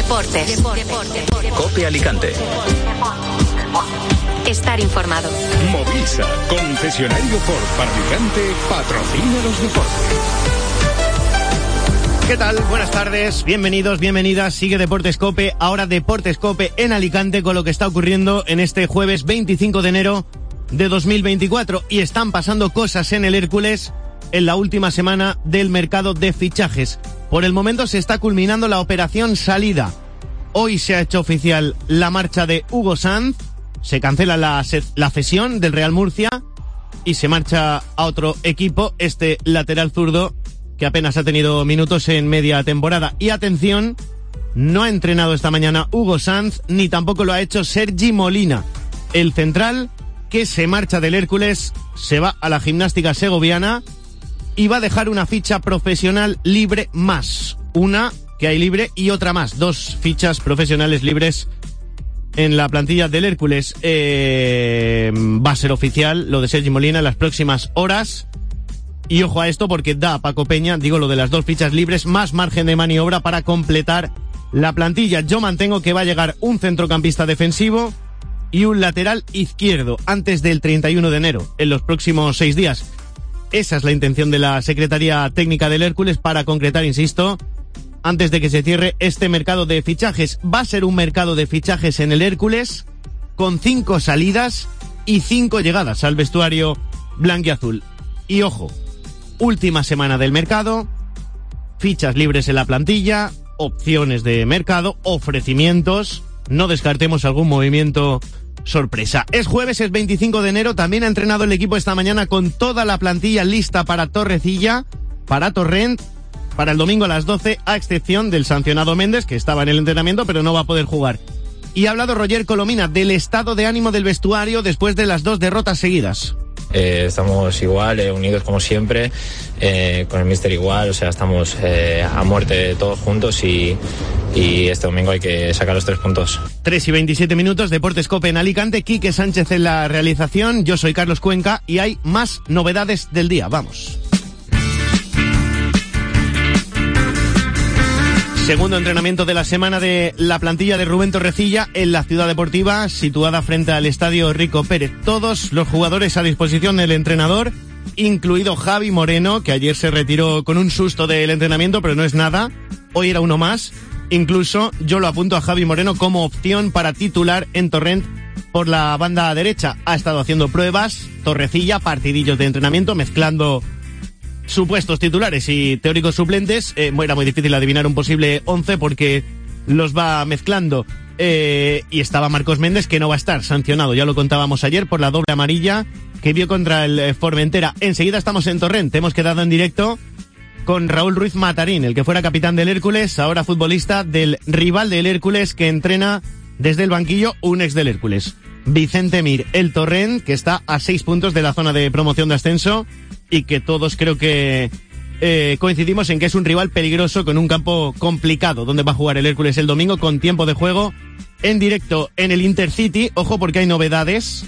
Deportes. COPE Alicante. Estar informado. Movisa, concesionario Ford para Alicante, patrocina los deportes. ¿Qué tal? Buenas tardes, bienvenidos, bienvenidas. Sigue Deportes COPE, ahora Deportes COPE en Alicante con lo que está ocurriendo en este jueves 25 de enero de 2024. Y están pasando cosas en el Hércules en la última semana del mercado de fichajes. Por el momento se está culminando la operación salida. Hoy se ha hecho oficial la marcha de Hugo Sanz, se cancela la cesión del Real Murcia y se marcha a otro equipo, este lateral zurdo que apenas ha tenido minutos en media temporada. Y atención, no ha entrenado esta mañana Hugo Sanz, ni tampoco lo ha hecho Sergi Molina. El central, que se marcha del Hércules, se va a la Gimnástica Segoviana y va a dejar una ficha profesional libre más. Una que hay libre y otra más. 2 fichas profesionales libres en la plantilla del Hércules. Va a ser oficial lo de Sergi Molina en las próximas horas. Y ojo a esto porque da a Paco Peña, digo lo de las 2 fichas libres, más margen de maniobra para completar la plantilla. Yo mantengo que va a llegar un centrocampista defensivo y un lateral izquierdo antes del 31 de enero, en los próximos 6 días. Esa es la intención de la Secretaría Técnica del Hércules para concretar, insisto, antes de que se cierre este mercado de fichajes. Va a ser un mercado de fichajes en el Hércules con 5 salidas y 5 llegadas al vestuario blanquiazul. Y ojo, última semana del mercado, fichas libres en la plantilla, opciones de mercado, ofrecimientos, no descartemos algún movimiento sorpresa. Es jueves, es 25 de enero, también ha entrenado el equipo esta mañana con toda la plantilla lista para Torrecilla, para Torrent, para el domingo a las 12, a excepción del sancionado Méndez, que estaba en el entrenamiento pero no va a poder jugar. Y ha hablado Roger Colomina del estado de ánimo del vestuario después de las 2 derrotas seguidas. Estamos igual, unidos como siempre, con el míster igual, o sea, estamos a muerte todos juntos y este domingo hay que sacar los 3 puntos. 3 y 27 minutos, Deportes COPE en Alicante, Quique Sánchez en la realización, yo soy Carlos Cuenca y hay más novedades del día, vamos. Segundo entrenamiento de la semana de la plantilla de Rubén Torrecilla en la ciudad deportiva situada frente al estadio Rico Pérez. Todos los jugadores a disposición del entrenador, incluido Javi Moreno, que ayer se retiró con un susto del entrenamiento, pero no es nada. Hoy era uno más. Incluso yo lo apunto a Javi Moreno como opción para titular en Torrent por la banda derecha. Ha estado haciendo pruebas, Torrecilla, partidillos de entrenamiento, mezclando supuestos titulares y teóricos suplentes. Era muy difícil adivinar un posible 11 porque los va mezclando. Y estaba Marcos Méndez, que no va a estar sancionado, ya lo contábamos ayer, por la doble amarilla que vio contra el Formentera. Enseguida estamos en Torrent, hemos quedado en directo con Raúl Ruiz Matarín, el que fuera capitán del Hércules, ahora futbolista del rival del Hércules, que entrena desde el banquillo un ex del Hércules, Vicente Mir. El Torrent, que está a 6 puntos de la zona de promoción de ascenso y que todos creo que coincidimos en que es un rival peligroso con un campo complicado, donde va a jugar el Hércules el domingo con tiempo de juego en directo en el Intercity. Ojo porque hay novedades.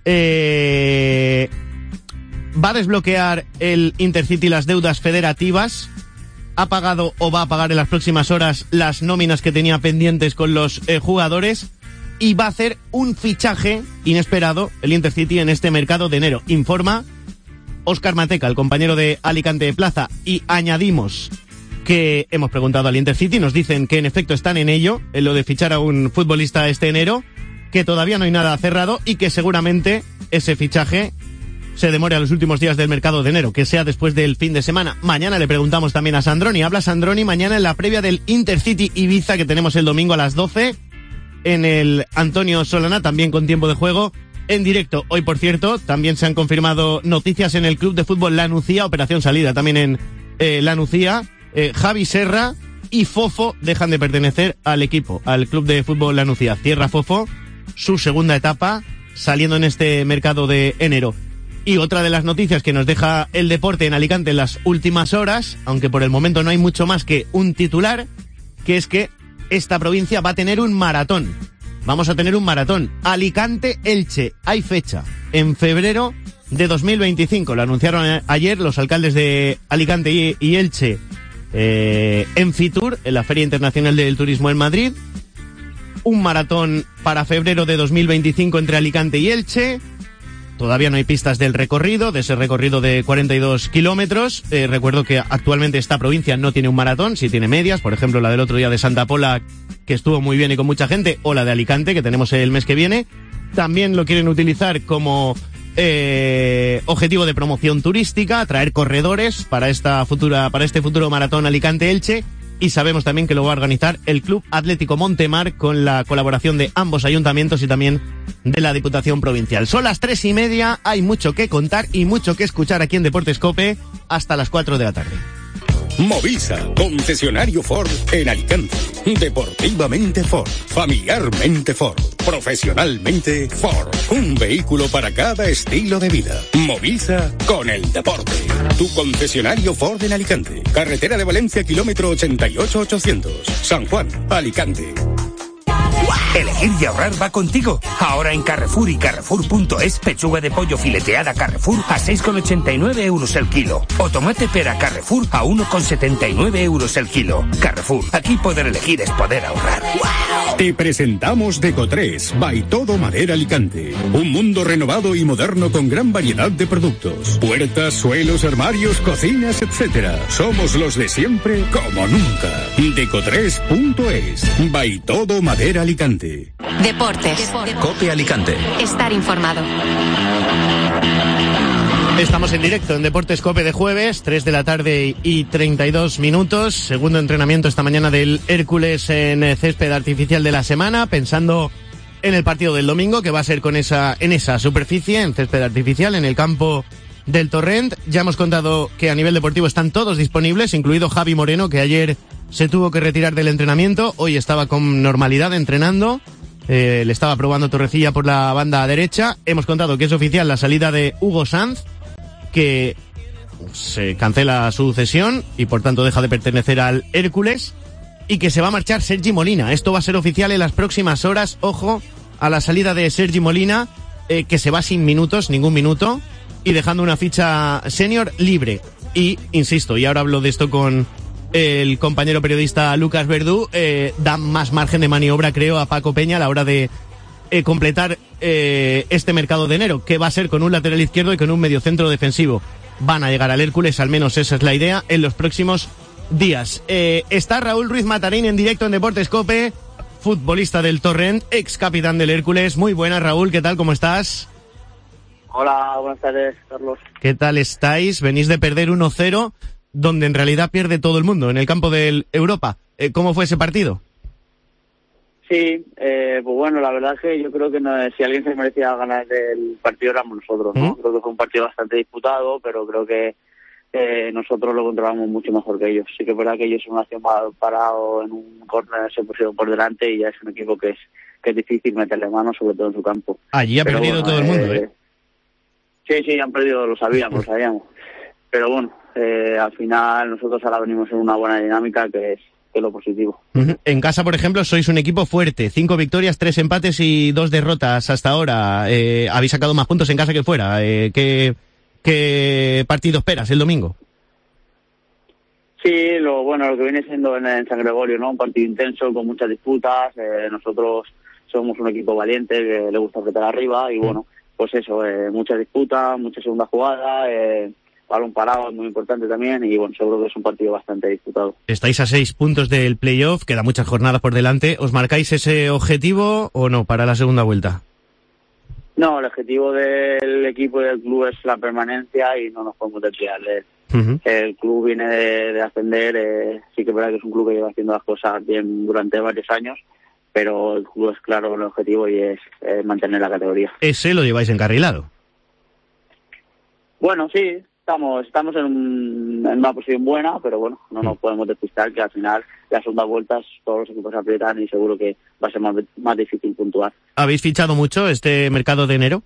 Va a desbloquear el Intercity las deudas federativas. Ha pagado o va a pagar en las próximas horas las nóminas que tenía pendientes con los jugadores. Y va a hacer un fichaje inesperado el Intercity en este mercado de enero. Informa Óscar Mateca, el compañero de Alicante Plaza, y añadimos que hemos preguntado al Intercity, nos dicen que en efecto están en ello, en lo de fichar a un futbolista este enero, que todavía no hay nada cerrado y que seguramente ese fichaje se demore a los últimos días del mercado de enero, que sea después del fin de semana. Mañana le preguntamos también a Sandroni, habla Sandroni mañana en la previa del Intercity Ibiza que tenemos el domingo a las 12 en el Antonio Solana, también con tiempo de juego en directo. Hoy, por cierto, también se han confirmado noticias en el Club de Fútbol La Nucía, operación salida también en La Nucía. Javi Serra y Fofo dejan de pertenecer al equipo, al Club de Fútbol La Nucía. Cierra Fofo su segunda etapa saliendo en este mercado de enero. Y otra de las noticias que nos deja el deporte en Alicante en las últimas horas, aunque por el momento no hay mucho más que un titular, que es que esta provincia va a tener un maratón. Vamos a tener un maratón. Alicante-Elche. Hay fecha. En febrero de 2025. Lo anunciaron ayer los alcaldes de Alicante y Elche en Fitur, en la Feria Internacional del Turismo en Madrid. Un maratón para febrero de 2025 entre Alicante y Elche. Todavía no hay pistas del recorrido, de ese recorrido de 42 kilómetros. Recuerdo que actualmente esta provincia no tiene un maratón, sí tiene medias, por ejemplo la del otro día de Santa Pola, que estuvo muy bien y con mucha gente, o la de Alicante, que tenemos el mes que viene. También lo quieren utilizar como objetivo de promoción turística, atraer corredores para este futuro maratón Alicante-Elche. Y sabemos también que lo va a organizar el Club Atlético Montemar con la colaboración de ambos ayuntamientos y también de la Diputación Provincial. Son las 3:30, hay mucho que contar y mucho que escuchar aquí en Deportes COPE hasta las 4 de la tarde. Movisa, concesionario Ford en Alicante. Deportivamente Ford, familiarmente Ford, profesionalmente Ford. Un vehículo para cada estilo de vida. Movisa con el deporte. Tu concesionario Ford en Alicante. Carretera de Valencia, kilómetro 88-800. San Juan, Alicante. Elegir y ahorrar va contigo. Ahora en Carrefour y Carrefour.es, pechuga de pollo fileteada Carrefour a 6,89 euros el kilo. O tomate pera Carrefour a 1,79 euros el kilo. Carrefour, aquí poder elegir es poder ahorrar. ¡Wow! Te presentamos Deco3 by Todo Madera Alicante. Un mundo renovado y moderno con gran variedad de productos. Puertas, suelos, armarios, cocinas, etc. Somos los de siempre como nunca. Deco3.es by Todo Madera Alicante. Deportes. COPE Alicante. Estar informado. Estamos en directo en Deportes COPE de jueves, 3 de la tarde y 32 minutos. Segundo entrenamiento esta mañana del Hércules en césped artificial de la semana, pensando en el partido del domingo, que va a ser en esa superficie, en césped artificial, en el campo del Torrent. Ya hemos contado que a nivel deportivo están todos disponibles, incluido Javi Moreno, que ayer se tuvo que retirar del entrenamiento. Hoy estaba con normalidad entrenando. Le estaba probando Torrecilla por la banda derecha. Hemos contado que es oficial la salida de Hugo Sanz, que se cancela su cesión y por tanto deja de pertenecer al Hércules, y que se va a marchar Sergi Molina. Esto va a ser oficial en las próximas horas. Ojo a la salida de Sergi Molina, que se va sin minutos, ningún minuto, y dejando una ficha senior libre. Y, insisto, y ahora hablo de esto con el compañero periodista Lucas Verdú, da más margen de maniobra, creo, a Paco Peña a la hora de completar este mercado de enero, que va a ser con un lateral izquierdo y con un mediocentro defensivo. Van a llegar al Hércules, al menos esa es la idea, en los próximos días. Está Raúl Ruiz Matarín en directo en Deportes COPE, futbolista del Torrent, ex capitán del Hércules. Muy buenas, Raúl, ¿qué tal? ¿Cómo estás? Hola, buenas tardes, Carlos. ¿Qué tal estáis? Venís de perder 1-0, donde en realidad pierde todo el mundo, en el campo del Europa. ¿Cómo fue ese partido? Sí, pues bueno, la verdad es que yo creo que si alguien se merecía ganar el partido éramos nosotros, ¿no? Creo que fue un partido bastante disputado, pero creo que nosotros lo controlamos mucho mejor que ellos. Sí que es verdad que ellos en una acción parado en un córner se pusieron por delante y ya es un equipo que es difícil meterle mano, sobre todo en su campo. Allí ha perdido todo el mundo, ¿eh? Sí, han perdido, lo sabíamos. Pero bueno, al final nosotros ahora venimos en una buena dinámica que es lo positivo. En casa, por ejemplo, sois un equipo fuerte. 5 victorias, 3 empates y 2 derrotas hasta ahora. Habéis sacado más puntos en casa que fuera. ¿Qué partido esperas el domingo? Sí, lo que viene siendo en San Gregorio, ¿no? Un partido intenso, con muchas disputas. Nosotros somos un equipo valiente que le gusta apretar arriba y bueno, pues eso, mucha disputa, mucha segunda jugada, balón parado es muy importante también y bueno, seguro que es un partido bastante disputado. Estáis a 6 puntos del playoff, quedan muchas jornadas por delante. ¿Os marcáis ese objetivo o no para la segunda vuelta? No, el objetivo del equipo y del club es la permanencia y no nos podemos desviar de él. El club viene de ascender, sí que es verdad que es un club que lleva haciendo las cosas bien durante varios años, pero el club es claro el objetivo y es mantener la categoría. ¿Ese lo lleváis encarrilado? Bueno, sí, estamos en una posición buena, pero bueno, no nos podemos despistar que al final las segundas vueltas todos los equipos aprietan y seguro que va a ser más difícil puntuar. ¿Habéis fichado mucho este mercado de enero?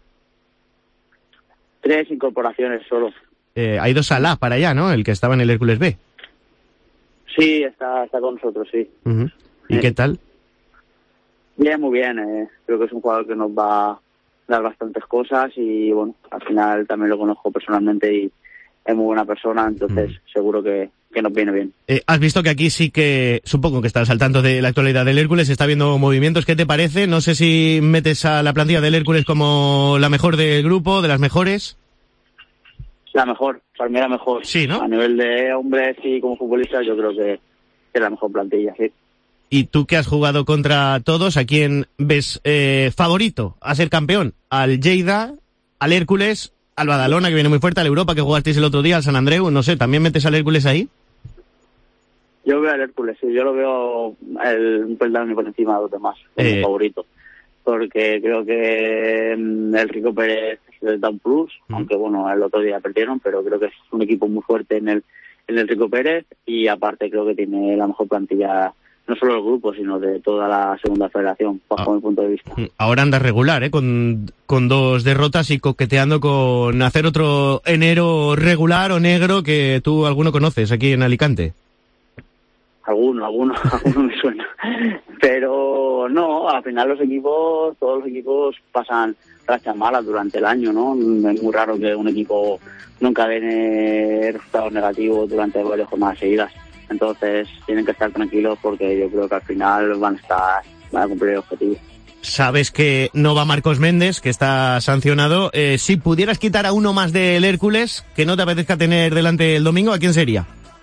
3 incorporaciones solo. Ha ido Salah para allá, ¿no? El que estaba en el Hércules B. Sí, está con nosotros, sí. ¿Y qué tal? Bien, muy bien. Creo que es un jugador que nos va a dar bastantes cosas y bueno, al final también lo conozco personalmente y es muy buena persona, entonces seguro que nos viene bien. Has visto que aquí sí que, supongo que estás al tanto de la actualidad del Hércules, está viendo movimientos, ¿qué te parece? No sé si metes a la plantilla del Hércules como la mejor del grupo, de las mejores. La mejor, para mí la mejor. Sí, ¿no? A nivel de hombres y como futbolista yo creo que es la mejor plantilla, sí. Y tú que has jugado contra todos, ¿a quién ves favorito a ser campeón? ¿Al Lleida, al Hércules, al Badalona, que viene muy fuerte, al Europa, que jugasteis el otro día, al San Andreu? No sé, ¿también metes al Hércules ahí? Yo veo al Hércules, sí, yo lo veo un peldaño por encima de los demás, como favorito. Porque creo que el Rico Pérez les da un plus, aunque bueno, el otro día perdieron, pero creo que es un equipo muy fuerte en el Rico Pérez, y aparte creo que tiene la mejor plantilla, no solo del grupo, sino de toda la segunda federación, bajo mi punto de vista. Ahora anda regular, con 2 derrotas y coqueteando con hacer otro enero regular o negro que tú alguno conoces aquí en Alicante. Alguno me suena. Pero no, al final todos los equipos pasan rachas malas durante el año, ¿no? Es muy raro que un equipo nunca dé resultados negativos durante varias jornadas seguidas. Entonces tienen que estar tranquilos porque yo creo que al final van a cumplir el objetivo. Sabes que no va Marcos Méndez, que está sancionado. Si pudieras quitar a uno más del Hércules que no te apetezca tener delante el domingo, ¿a quién sería?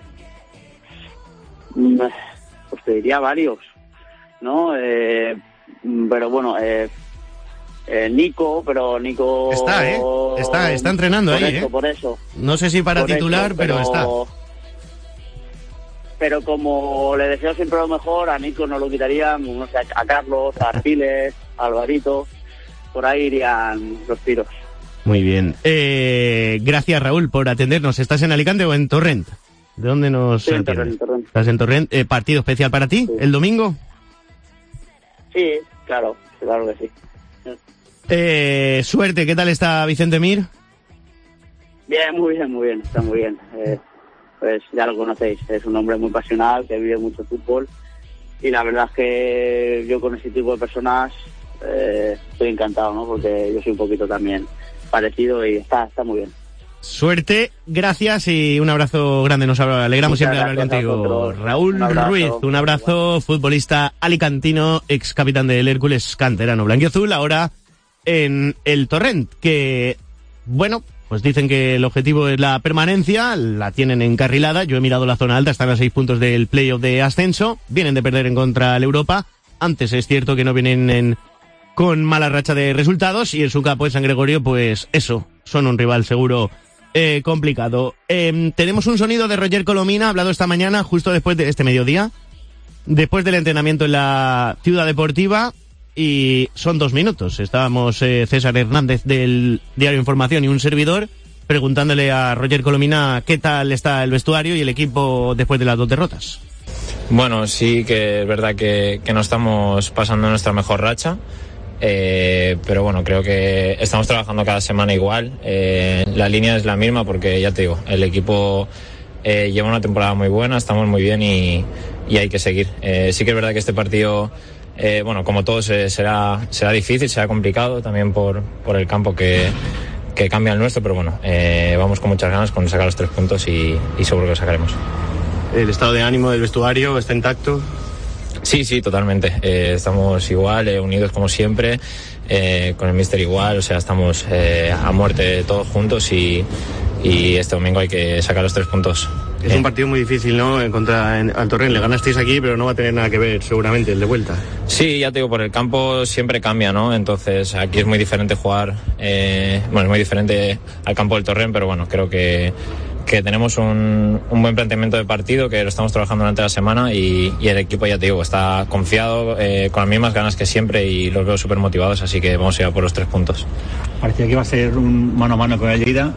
Pues te diría varios, ¿no? Pero bueno, Nico está entrenando ahí, por eso. No sé si para titular, eso, pero está. Pero como le deseo siempre lo mejor, a Nico no lo quitarían, no sé, a Carlos, a Arpiles, a Alvarito, por ahí irían los tiros. Muy bien. Gracias, Raúl, por atendernos. ¿Estás en Alicante o en Torrent? ¿De dónde nos atiendes? En Torrent. ¿Estás en Torrent? ¿Partido especial para ti, el domingo? Sí, claro que sí. Suerte, ¿qué tal está Vicente Mir? Bien, muy bien, está muy bien. Pues ya lo conocéis, es un hombre muy pasional, que vive mucho fútbol, y la verdad es que yo con ese tipo de personas estoy encantado, ¿no? Porque yo soy un poquito también parecido y está muy bien. Suerte, gracias y un abrazo grande. Nos alegramos siempre de hablar contigo. Raúl Ruiz, un abrazo, futbolista alicantino, ex capitán del Hércules, canterano blanquiazul, ahora en el Torrent, que, bueno, pues dicen que el objetivo es la permanencia, la tienen encarrilada. Yo he mirado la zona alta, están a 6 puntos del playoff de ascenso, vienen de perder en contra del Europa. Antes es cierto que no vienen con mala racha de resultados, y en su campo de San Gregorio, pues eso, son un rival seguro complicado. Tenemos un sonido de Roger Colomina, hablado esta mañana, justo después de este mediodía, después del entrenamiento en la Ciudad Deportiva, y son 2 minutos. Estábamos César Hernández del Diario Información y un servidor preguntándole a Roger Colomina qué tal está el vestuario y el equipo después de las 2 derrotas. Bueno, sí que es verdad que no estamos pasando nuestra mejor racha. Pero bueno, creo que estamos trabajando cada semana igual. La línea es la misma porque, ya te digo, el equipo lleva una temporada muy buena, estamos muy bien y hay que seguir. Sí que es verdad que este partido, bueno, como todos, será difícil, será complicado también por el campo que cambia el nuestro, pero bueno, vamos con muchas ganas con sacar los 3 puntos y seguro que lo sacaremos. ¿El estado de ánimo del vestuario está intacto? Sí, totalmente. Estamos igual, unidos como siempre, con el míster igual, o sea, estamos a muerte todos juntos y este domingo hay que sacar los 3 puntos. Es un partido muy difícil, ¿no? Al Torrent, le ganasteis aquí, pero no va a tener nada que ver seguramente el de vuelta. Sí, ya te digo, por el campo siempre cambia, ¿no? Entonces aquí es muy diferente jugar, bueno, es muy diferente al campo del Torrent, pero bueno, creo que tenemos un buen planteamiento de partido, que lo estamos trabajando durante la semana y el equipo, ya te digo, está confiado, con las mismas ganas que siempre, y los veo súper motivados, así que vamos a ir a por los 3 puntos. Parecía que iba a ser un mano a mano con el Lleida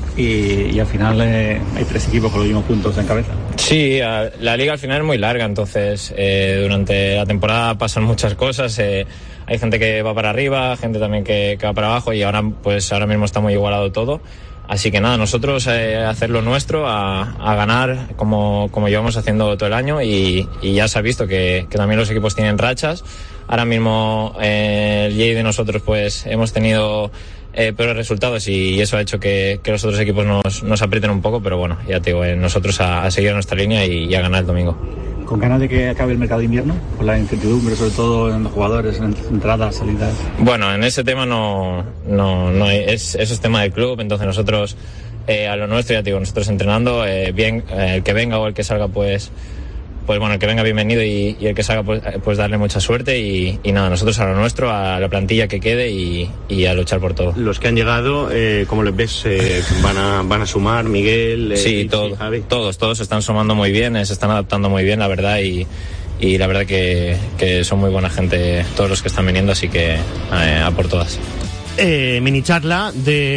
y al final hay 3 equipos con los mismos puntos en cabeza. Sí, la liga al final es muy larga, entonces durante la temporada pasan muchas cosas, hay gente que va para arriba, gente también que va para abajo, y ahora mismo está muy igualado todo. Así que nada, nosotros hacer lo nuestro, a ganar como llevamos haciendo todo el año, y ya se ha visto que también los equipos tienen rachas. Ahora mismo el Lleida y nosotros pues hemos tenido peores resultados y eso ha hecho que los otros equipos nos aprieten un poco, pero bueno, ya te digo, nosotros a seguir nuestra línea y a ganar el domingo. ¿Con ganas de que acabe el mercado de invierno? Con la incertidumbre, sobre todo en los jugadores, en entradas, salidas. Bueno, en ese tema no eso es tema del club, entonces nosotros a lo nuestro, ya te digo, nosotros entrenando, bien, el que venga o el que salga, pues bueno, el que venga bienvenido y el que salga pues darle mucha suerte y nada, nosotros a lo nuestro, a la plantilla que quede y a luchar por todo. Los que han llegado, ¿cómo les ves? ¿Van a sumar, Miguel? Sí, todos se están sumando muy bien, se están adaptando muy bien, la verdad, y la verdad que son muy buena gente todos los que están viniendo, así que a por todas. Mini charla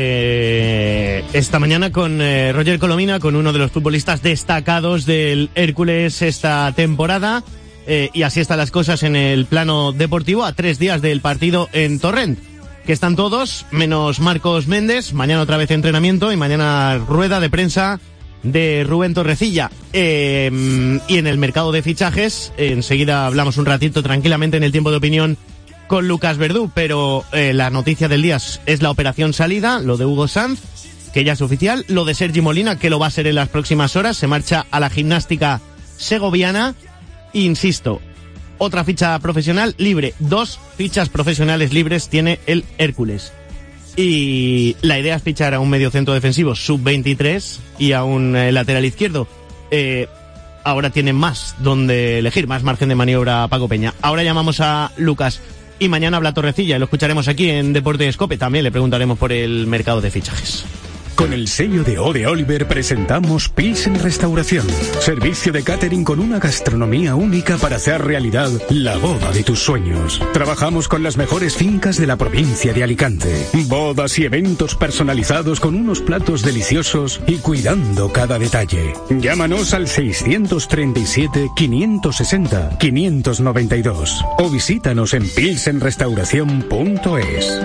de esta mañana con Roger Colomina, con uno de los futbolistas destacados del Hércules esta temporada, y así están las cosas en el plano deportivo a 3 días del partido en Torrent, que están todos menos Marcos Méndez. Mañana otra vez entrenamiento y mañana rueda de prensa de Rubén Torrecilla. Y en el mercado de fichajes enseguida hablamos un ratito tranquilamente en el tiempo de opinión con Lucas Verdú, pero la noticia del día es la operación salida, lo de Hugo Sanz, que ya es oficial, lo de Sergi Molina, que lo va a ser en las próximas horas, se marcha a la Gimnástica segoviana. Insisto, otra ficha profesional libre, 2 fichas profesionales libres tiene el Hércules. Y la idea es fichar a un mediocentro defensivo sub-23 y a un lateral izquierdo. Ahora tiene más donde elegir, más margen de maniobra Paco Peña. Ahora llamamos a Lucas. Y mañana habla Torrecilla y lo escucharemos aquí en Deportes COPE. También le preguntaremos por el mercado de fichajes. Con el sello de Ode Oliver presentamos Pilsen Restauración. Servicio de catering con una gastronomía única para hacer realidad la boda de tus sueños. Trabajamos con las mejores fincas de la provincia de Alicante. Bodas y eventos personalizados con unos platos deliciosos y cuidando cada detalle. Llámanos al 637-560-592 o visítanos en pilsenrestauración.es.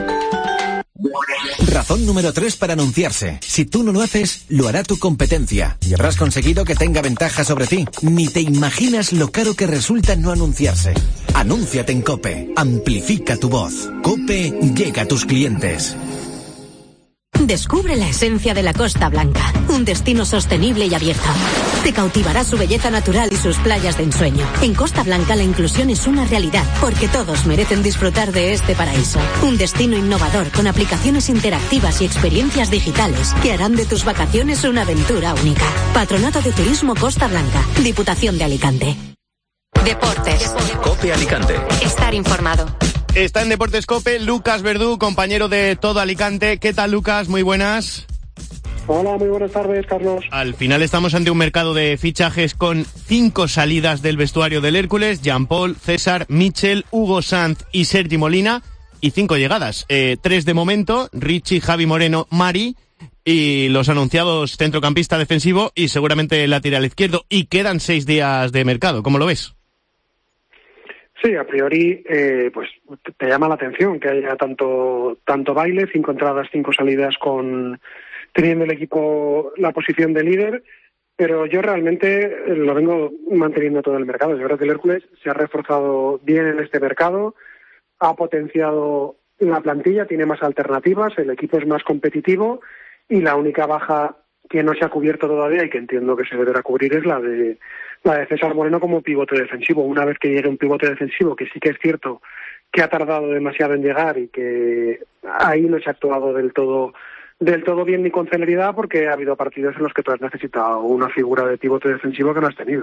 Razón número 3 para anunciarse. Si tú no lo haces, lo hará tu competencia y habrás conseguido que tenga ventaja sobre ti. Ni te imaginas lo caro que resulta no anunciarse. Anúnciate en COPE. Amplifica tu voz. COPE llega a tus clientes. Descubre la esencia de la Costa Blanca, un destino sostenible y abierto. Te cautivará su belleza natural y sus playas de ensueño. En Costa Blanca la inclusión es una realidad, porque todos merecen disfrutar de este paraíso. Un destino innovador con aplicaciones interactivas y experiencias digitales que harán de tus vacaciones una aventura única. Patronato de Turismo Costa Blanca, Diputación de Alicante. Deportes. COPE Alicante. Estar informado. Está en Deportes COPE Lucas Verdú, compañero de todo Alicante. ¿Qué tal, Lucas? Muy buenas. Hola, muy buenas tardes, Carlos. Al final estamos ante un mercado de fichajes con 5 salidas del vestuario del Hércules: Jean Paul, César, Michel, Hugo Sanz y Sergi Molina, y 5 llegadas. 3 de momento: Richie, Javi Moreno, Mari, y los anunciados centrocampista defensivo y seguramente lateral izquierdo. Y quedan 6 días de mercado. ¿Cómo lo ves? Sí, a priori, pues te llama la atención que haya tanto baile, 5 entradas, 5 salidas, teniendo el equipo la posición de líder, pero yo realmente lo vengo manteniendo todo el mercado. Es verdad que el Hércules se ha reforzado bien en este mercado, ha potenciado la plantilla, tiene más alternativas, el equipo es más competitivo y la única baja que no se ha cubierto todavía y que entiendo que se deberá cubrir es la de César Moreno como pivote defensivo. Una vez que llegue un pivote defensivo, que sí que es cierto que ha tardado demasiado en llegar y que ahí no se ha actuado del todo bien ni con celeridad, porque ha habido partidos en los que tú has necesitado una figura de pivote defensivo que no has tenido.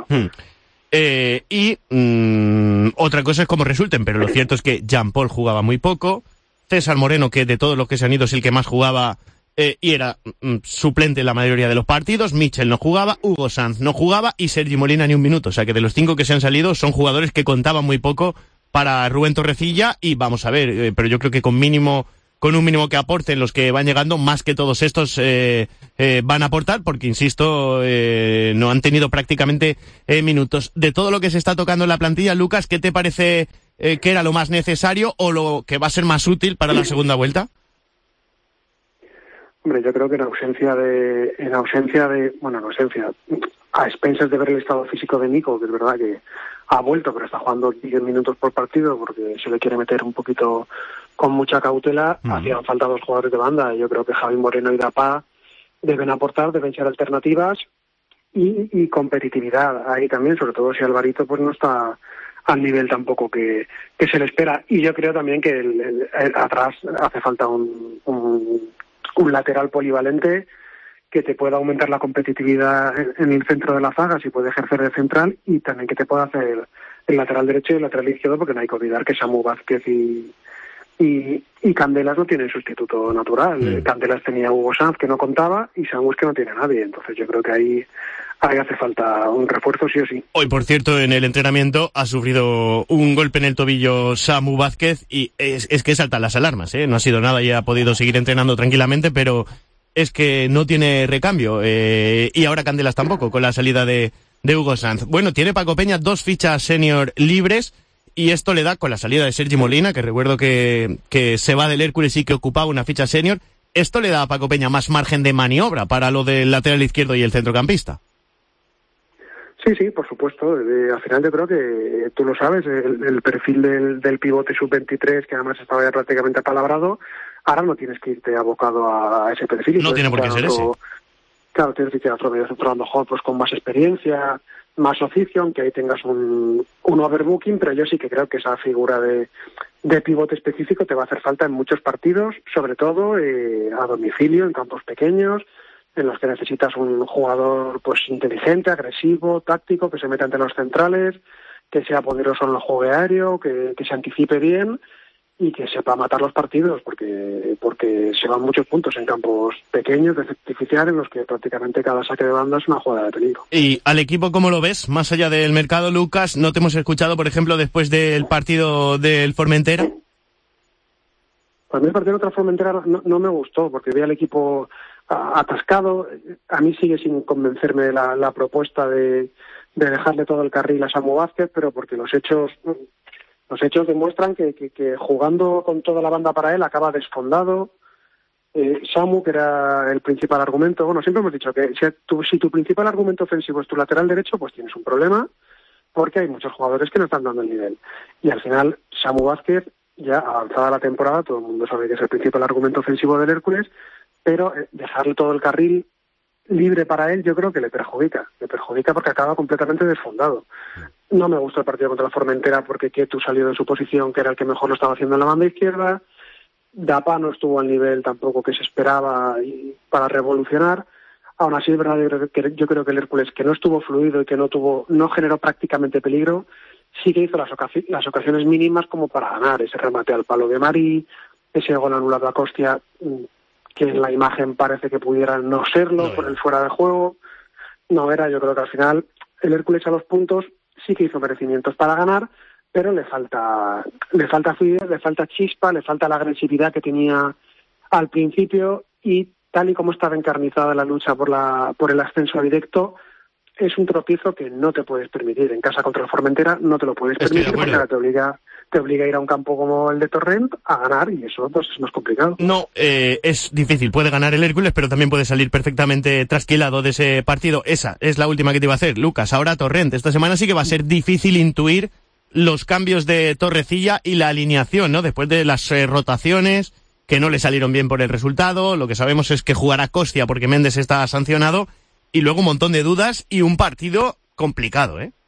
Otra cosa es cómo resulten, pero lo cierto es que Jean Paul jugaba muy poco, César Moreno, que de todos los que se han ido es el que más jugaba, y era suplente en la mayoría de los partidos. Michel no jugaba, Hugo Sanz no jugaba y Sergi Molina ni un minuto. O sea que de los 5 que se han salido son jugadores que contaban muy poco para Rubén Torrecilla, y vamos a ver, pero yo creo que con un mínimo que aporten los que van llegando, más que todos estos van a aportar, porque insisto, no han tenido prácticamente minutos. De todo lo que se está tocando en la plantilla, Lucas, ¿qué te parece que era lo más necesario o lo que va a ser más útil para la segunda vuelta? Hombre, yo creo que a expensas de ver el estado físico de Nico, que es verdad que ha vuelto, pero está jugando 10 minutos por partido porque se le quiere meter un poquito mucha cautela. Hacían falta 2 jugadores de banda. Yo creo que Javi Moreno y Dapá deben aportar, deben ser alternativas y competitividad ahí también, sobre todo si Alvarito pues no está al nivel tampoco que se le espera. Y yo creo también que atrás hace falta un lateral polivalente que te pueda aumentar la competitividad en el centro de la zaga, si puede ejercer de central, y también que te pueda hacer el lateral derecho y el lateral izquierdo, porque no hay que olvidar que Samu Vázquez y Candelas no tienen sustituto natural. Candelas tenía Hugo Sanz, que no contaba, y Samu es que no tiene nadie. Entonces yo creo que ahí hace falta un refuerzo sí o sí. Hoy, por cierto, en el entrenamiento ha sufrido un golpe en el tobillo Samu Vázquez y es que saltan las alarmas, ¿eh? No ha sido nada y ha podido seguir entrenando tranquilamente, pero es que no tiene recambio. Y ahora Candelas tampoco, con la salida de Hugo Sanz. Bueno, tiene Paco Peña 2 fichas senior libres y esto le da, con la salida de Sergi Molina, que recuerdo que se va del Hércules y que ocupaba una ficha senior, esto le da a Paco Peña más margen de maniobra para lo del lateral izquierdo y el centrocampista. Sí, por supuesto. Al final yo creo que tú lo sabes, el perfil del pivote sub-23, que además estaba ya prácticamente apalabrado, ahora no tienes que irte abocado a ese perfil. No tiene por qué ser ese. Claro, tienes que ir a otro medio centro, a lo mejor pues con más experiencia, más oficio, aunque ahí tengas un overbooking, pero yo sí que creo que esa figura de pivote específico te va a hacer falta en muchos partidos, sobre todo a domicilio, en campos pequeños, en los que necesitas un jugador pues inteligente, agresivo, táctico, que se meta entre los centrales, que sea poderoso en el juego aéreo, que se anticipe bien y que sepa matar los partidos, porque se van muchos puntos en campos pequeños, de artificial, en los que prácticamente cada saque de banda es una jugada de peligro. ¿Y al equipo cómo lo ves? Más allá del mercado, Lucas, ¿no te hemos escuchado, por ejemplo, después del partido del Formentera? Para mí el partido contra Formentera no me gustó, porque vi al equipo atascado. A mí sigue sin convencerme la propuesta de dejarle todo el carril a Samu Vázquez, pero porque los hechos demuestran que jugando con toda la banda para él acaba desfondado. Samu, que era el principal argumento, bueno, siempre hemos dicho que si tu principal argumento ofensivo es tu lateral derecho, pues tienes un problema, porque hay muchos jugadores que no están dando el nivel. Y al final, Samu Vázquez, ya avanzada la temporada, todo el mundo sabe que es el principal argumento ofensivo del Hércules, pero dejarle todo el carril libre para él yo creo que le perjudica porque acaba completamente desfondado. No me gustó el partido contra la Formentera porque Quietu salió de su posición, que era el que mejor lo estaba haciendo en la banda izquierda. Dapá no estuvo al nivel tampoco que se esperaba para revolucionar. Aún así es verdad que yo creo que el Hércules, que no estuvo fluido y que no generó prácticamente peligro, sí que hizo las ocasiones mínimas como para ganar. Ese remate al palo de Mari, ese gol anulado a Costia, que en la imagen parece que pudiera no serlo por el fuera de juego. No era, yo creo que al final el Hércules a los puntos sí que hizo merecimientos para ganar, pero le falta fluidez, le falta chispa, le falta la agresividad que tenía al principio, y tal y como estaba encarnizada la lucha por el ascenso directo, es un tropiezo que no te puedes permitir. En casa contra el Formentera no te lo puedes permitir porque ahora te obliga a ir a un campo como el de Torrent a ganar, y eso pues es más complicado. No, es difícil. Puede ganar el Hércules, pero también puede salir perfectamente trasquilado de ese partido. Esa es la última que te iba a hacer, Lucas. Ahora Torrent. Esta semana sí que va a ser difícil intuir los cambios de Torrecilla y la alineación, ¿no? Después de las rotaciones que no le salieron bien por el resultado, lo que sabemos es que jugará Costia porque Méndez está sancionado, y luego un montón de dudas y un partido complicado, ¿eh?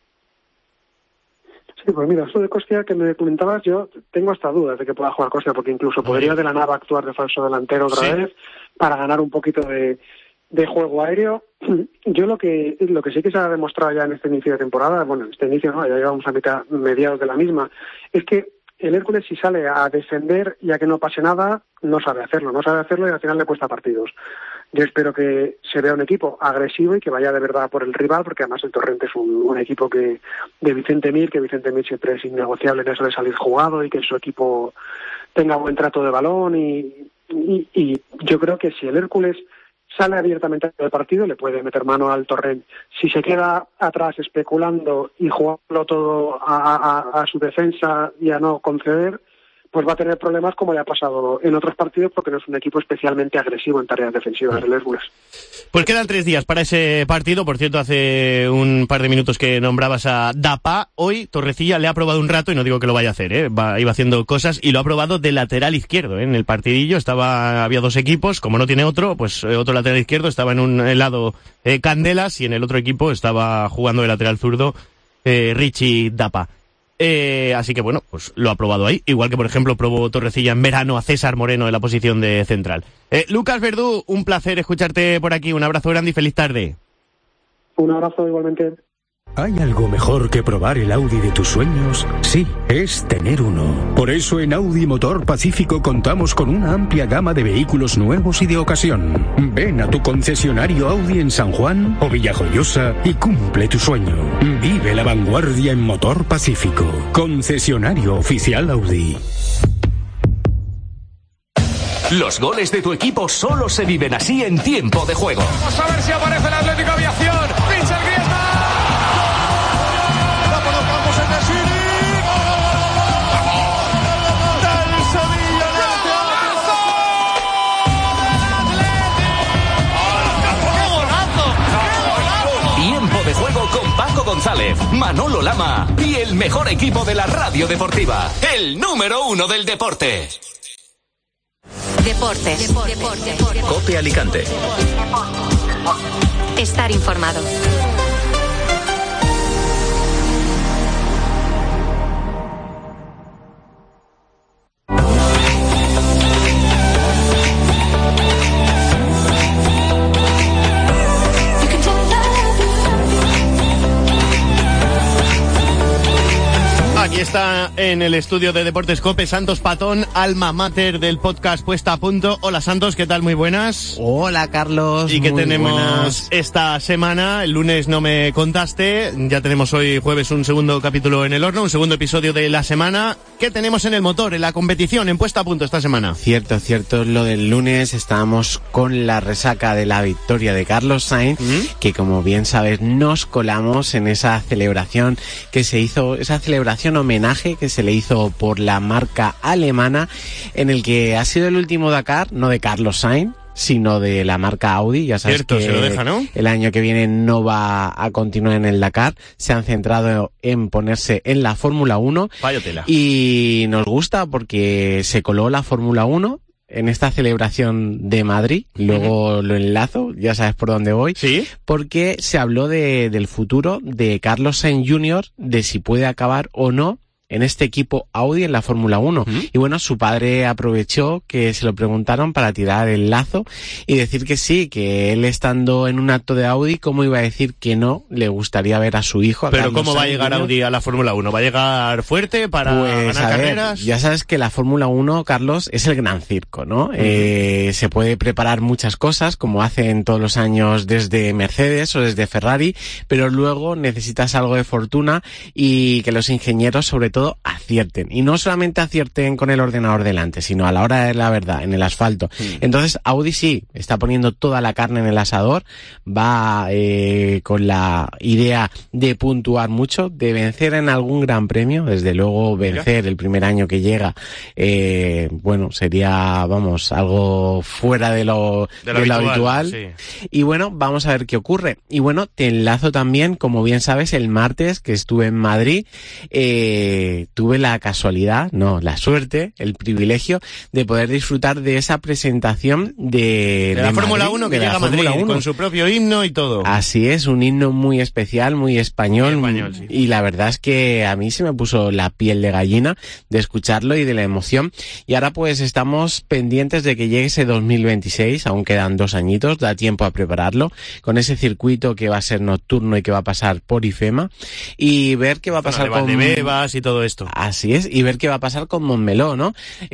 Sí, pues mira, eso de Costia que me comentabas, yo tengo hasta dudas de que pueda jugar Costia, porque incluso podría de la nada actuar de falso delantero otra vez para ganar un poquito de juego aéreo. Yo lo que sí que se ha demostrado ya en este inicio de temporada, bueno, en este inicio no, ya llevamos a mediados de la misma, es que el Hércules, si sale a defender y a que no pase nada, no sabe hacerlo y al final le cuesta partidos. Yo espero que se vea un equipo agresivo y que vaya de verdad por el rival, porque además el Torrente es un equipo de Vicente Mir, que Vicente Mir siempre es innegociable en eso de salir jugado y que su equipo tenga buen trato de balón, y yo creo que si el Hércules sale abiertamente del partido le puede meter mano al Torrent. Si se queda atrás especulando y jugarlo todo a su defensa y a no conceder, pues va a tener problemas como le ha pasado en otros partidos, porque no es un equipo especialmente agresivo en tareas defensivas, el Hércules. Pues quedan 3 días para ese partido. Por cierto, hace un par de minutos que nombrabas a Dapa. Hoy Torrecilla le ha probado un rato, y no digo que lo vaya a hacer, iba haciendo cosas, y lo ha probado de lateral izquierdo, en el partidillo. Había 2 equipos, como no tiene otro, pues otro lateral izquierdo estaba en un lado Candelas, y en el otro equipo estaba jugando de lateral zurdo Richie Dapa. Así que bueno, pues lo ha probado ahí, igual que por ejemplo probó Torrecilla en verano a César Moreno en la posición de central. Lucas Verdú, un placer escucharte por aquí, un abrazo grande y feliz tarde. Un abrazo igualmente. ¿Hay algo mejor que probar el Audi de tus sueños? Sí, es tener uno. Por eso en Audi Motor Pacífico contamos con una amplia gama de vehículos nuevos y de ocasión. Ven a tu concesionario Audi en San Juan o Villajoyosa y cumple tu sueño. Vive la vanguardia en Motor Pacífico. Concesionario oficial Audi. Los goles de tu equipo solo se viven así en tiempo de juego. Vamos a ver si aparece el Atlético Aviación. Pincha el Griezmann. De juego con Paco González, Manolo Lama y el mejor equipo de la radio deportiva, el número 1 del deporte. Deportes. COPE Alicante. Estar informado. Aquí está en el estudio de Deportes COPE Santos Patón, alma mater del podcast Puesta a Punto. Hola Santos, ¿qué tal? Muy buenas. Hola Carlos. ¿Y qué tenemos buenas esta semana? El lunes no me contaste, ya tenemos hoy jueves un segundo capítulo en el horno, un segundo episodio de la semana. ¿Qué tenemos en el motor, en la competición, en Puesta a Punto esta semana? Cierto, lo del lunes estábamos con la resaca de la victoria de Carlos Sainz, que como bien sabes nos colamos en esa celebración que se hizo, esa celebración homenaje que se le hizo por la marca alemana, en el que ha sido el último Dakar, no de Carlos Sainz, sino de la marca Audi. Ya sabes que se lo deja, ¿no? El año que viene no va a continuar en el Dakar, se han centrado en ponerse en la Fórmula 1. Vaya tela. Y nos gusta porque se coló la Fórmula 1 en esta celebración de Madrid, luego lo enlazo, ya sabes por dónde voy, ¿sí? Porque se habló del futuro de Carlos Sainz Jr., de si puede acabar o no en este equipo Audi en la Fórmula 1. Y bueno, su padre aprovechó que se lo preguntaron para tirar el lazo y decir que sí, que él estando en un acto de Audi, ¿cómo iba a decir que no le gustaría ver a su hijo? A Pero Carlos ¿cómo va a Sainz llegar Jr.? Audi a la Fórmula 1? ¿Va a llegar fuerte para ganar carreras? Ya sabes que la Fórmula 1, Carlos, es el gran circo, ¿no? Se puede preparar muchas cosas, como hacen todos los años desde Mercedes o desde Ferrari, pero luego necesitas algo de fortuna y que los ingenieros, sobre todo, acierten. Y no solamente acierten con el ordenador delante, sino a la hora de la verdad, en el asfalto. Entonces, Audi sí, está poniendo toda la carne en el asador, va con la idea de puntuar mucho, de vencer en algún gran premio, desde luego vencer el primer año que llega, bueno, sería, vamos, algo fuera de lo habitual. Sí. Y bueno, vamos a ver qué ocurre. Y bueno, te enlazo también, como bien sabes, el martes que estuve en Madrid, tuve la casualidad, no, la suerte, el privilegio de poder disfrutar de esa presentación de la Fórmula 1 que llega a Madrid con su propio himno y todo. Así es, un himno muy especial, muy español, sí. Y la verdad es que a mí se me puso la piel de gallina de escucharlo y de la emoción. Y ahora pues estamos pendientes de que llegue ese 2026, aún quedan 2 añitos, da tiempo a prepararlo, con ese circuito que va a ser nocturno y que va a pasar por IFEMA, y ver qué va a pasar con Valdebebas y todo esto. Así es, y ver qué va a pasar con Montmeló, ¿no?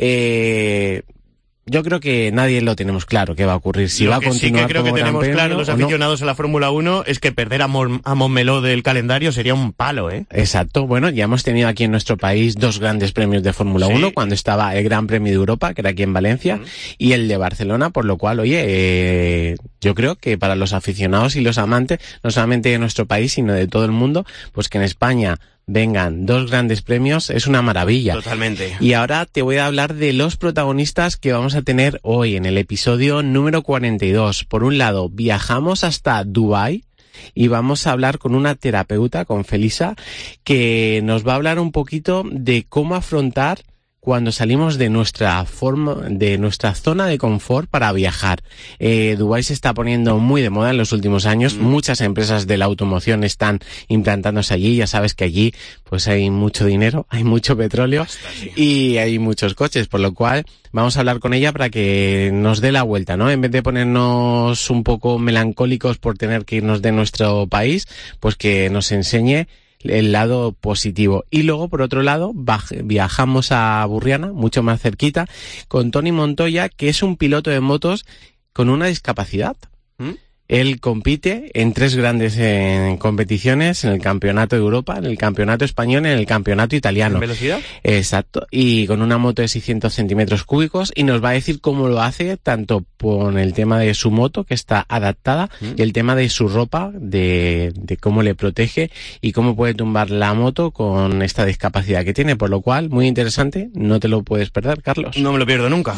Yo creo que nadie lo tenemos claro qué va a ocurrir. Si va a continuar sí que creo que como tenemos Gran claro Premio, los aficionados a la Fórmula 1 es que perder a Montmeló del calendario sería un palo, ¿eh? Exacto. Bueno, ya hemos tenido aquí en nuestro país 2 grandes premios de Fórmula 1, cuando estaba el Gran Premio de Europa, que era aquí en Valencia, y el de Barcelona, por lo cual, oye, yo creo que para los aficionados y los amantes, no solamente de nuestro país, sino de todo el mundo, pues que en España vengan 2 grandes premios, es una maravilla. Totalmente. Y ahora te voy a hablar de los protagonistas que vamos a tener hoy en el episodio número 42. Por un lado, viajamos hasta Dubái y vamos a hablar con una terapeuta, con Felisa, que nos va a hablar un poquito de cómo afrontar cuando salimos de nuestra zona de confort para viajar. Dubái se está poniendo muy de moda en los últimos años. Muchas empresas de la automoción están implantándose allí. Ya sabes que allí pues hay mucho dinero, hay mucho petróleo y hay muchos coches, por lo cual vamos a hablar con ella para que nos dé la vuelta, ¿no? En vez de ponernos un poco melancólicos por tener que irnos de nuestro país, pues que nos enseñe el lado positivo. Y luego, por otro lado, viajamos a Burriana, mucho más cerquita, con Toni Montoya, que es un piloto de motos con una discapacidad. Él compite en 3 grandes competiciones, en el Campeonato de Europa, en el Campeonato Español y en el Campeonato Italiano. ¿En velocidad? Exacto. Y con una moto de 600 centímetros cúbicos, y nos va a decir cómo lo hace, tanto con el tema de su moto, que está adaptada, y el tema de su ropa, de cómo le protege y cómo puede tumbar la moto con esta discapacidad que tiene. Por lo cual, muy interesante, no te lo puedes perder, Carlos. No me lo pierdo nunca.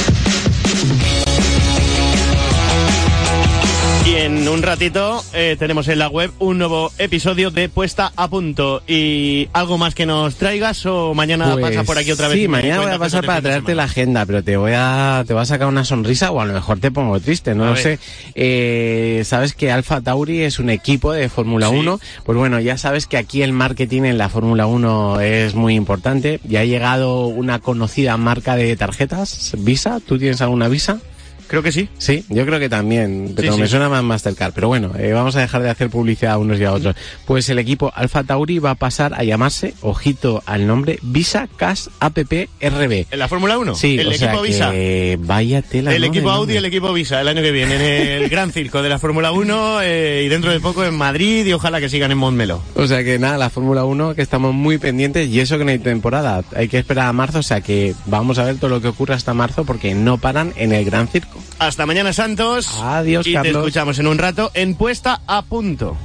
Y en un ratito tenemos en la web un nuevo episodio de Puesta a Punto. ¿Y algo más que nos traigas o mañana pues, pasas por aquí otra vez? Sí, mañana voy a pasar para traerte la agenda, pero te voy a sacar una sonrisa o a lo mejor te pongo triste, no lo sé. Sabes que Alfa Tauri es un equipo de Fórmula 1. Pues bueno, ya sabes que aquí el marketing en la Fórmula 1 es muy importante. Ya ha llegado una conocida marca de tarjetas, Visa. ¿Tú tienes alguna Visa? Creo que sí. Sí, yo creo que también, pero me suena más Mastercard. Pero bueno, vamos a dejar de hacer publicidad a unos y a otros. Pues el equipo Alfa Tauri va a pasar a llamarse, ojito al nombre, Visa Cash App RB. ¿En la Fórmula 1? Sí, el o equipo sea Visa. Vaya tela. El equipo Audi y el equipo Visa el año que viene, en el Gran Circo de la Fórmula 1 y dentro de poco en Madrid, y ojalá que sigan en Montmeló. O sea que nada, la Fórmula 1 que estamos muy pendientes, y eso que no hay temporada. Hay que esperar a marzo, o sea que vamos a ver todo lo que ocurra hasta marzo porque no paran en el Gran Circo. Hasta mañana, Santos. Adiós, y Carlos. Te escuchamos en un rato en Puesta a Punto.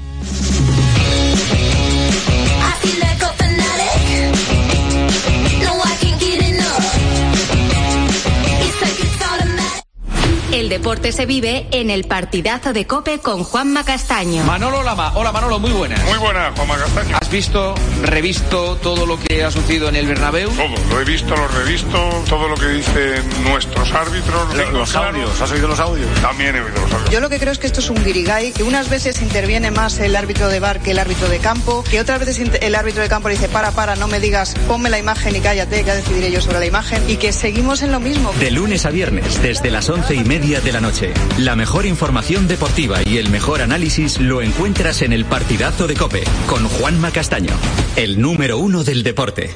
El deporte se vive en el partidazo de COPE con Juanma Castaño. Manolo Lama. Hola Manolo, muy buenas. Muy buenas, Juanma Castaño. ¿Has visto, revisto todo lo que ha sucedido en el Bernabéu? Todo, lo he visto, lo revisto, todo lo que dicen nuestros árbitros. Los audios, ¿has oído los audios? También he oído los audios. Yo lo que creo es que esto es un guirigay, que unas veces interviene más el árbitro de VAR que el árbitro de campo, que otras veces el árbitro de campo le dice para, no me digas, ponme la imagen y cállate, que ya decidiré yo sobre la imagen, y que seguimos en lo mismo. De lunes a viernes, desde las 11:30 de la noche. La mejor información deportiva y el mejor análisis lo encuentras en el partidazo de COPE con Juanma Castaño, el número 1 del deporte.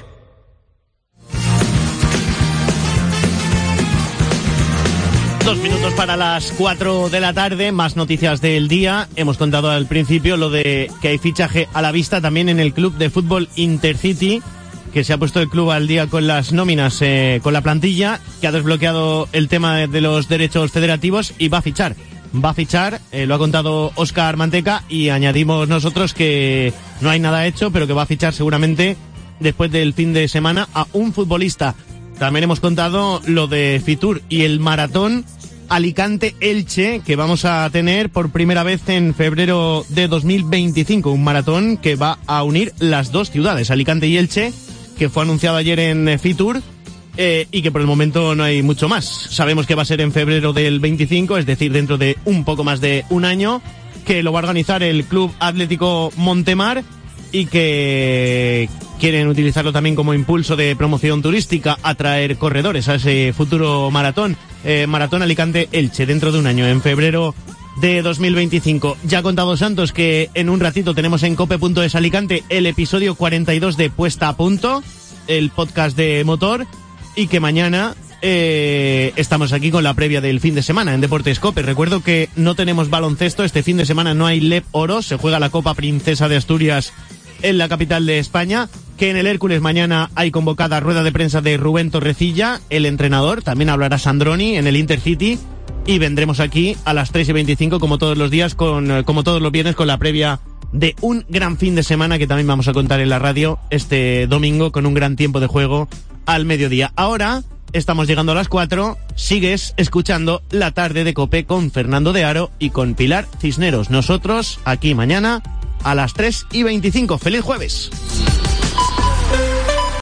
Dos minutos para las 4 de la tarde, más noticias del día. Hemos contado al principio lo de que hay fichaje a la vista también en el club de fútbol Intercity, que se ha puesto el club al día con las nóminas, con la plantilla, que ha desbloqueado el tema de los derechos federativos y va a fichar. Lo ha contado Óscar Manteca, y añadimos nosotros que no hay nada hecho, pero que va a fichar seguramente después del fin de semana a un futbolista. También hemos contado lo de Fitur y el maratón Alicante-Elche, que vamos a tener por primera vez en febrero de 2025. Un maratón que va a unir las dos ciudades, Alicante y Elche, que fue anunciado ayer en Fitur, y que por el momento no hay mucho más. Sabemos que va a ser en febrero del 25, es decir, dentro de un poco más de un año, que lo va a organizar el Club Atlético Montemar, y que quieren utilizarlo también como impulso de promoción turística, atraer corredores a ese futuro maratón, Maratón Alicante-Elche, dentro de un año, en febrero de 2025. Ya ha contado Santos que en un ratito tenemos en cope.es Alicante el episodio 42 de Puesta a Punto, el podcast de motor, y que mañana estamos aquí con la previa del fin de semana en Deportes Cope. Recuerdo que no tenemos baloncesto, este fin de semana no hay LEP Oro, se juega la Copa Princesa de Asturias en la capital de España, que en el Hércules mañana hay convocada rueda de prensa de Rubén Torrecilla, el entrenador, también hablará Sandroni en el Intercity, y vendremos aquí a las 3:25 como todos los días, como todos los viernes, con la previa de un gran fin de semana que también vamos a contar en la radio este domingo con un gran tiempo de juego al mediodía. Ahora estamos llegando a las 4, sigues escuchando La Tarde de COPE con Fernando de Aro y con Pilar Cisneros. Nosotros aquí mañana a las 3:25. ¡Feliz jueves!